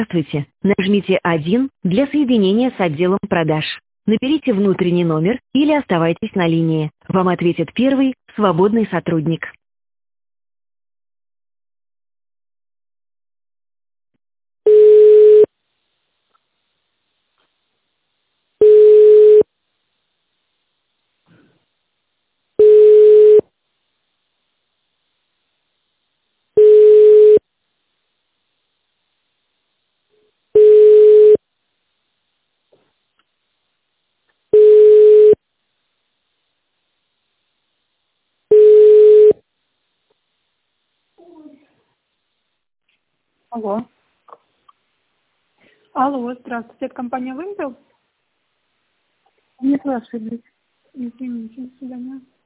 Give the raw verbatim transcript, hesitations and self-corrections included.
Здравствуйте. Нажмите один для соединения с отделом продаж. Наберите внутренний номер или оставайтесь на линии. Вам ответит первый свободный сотрудник. Алло. Алло, здравствуйте. Это компания Вымпел? Не слышу. Извините, до свидания.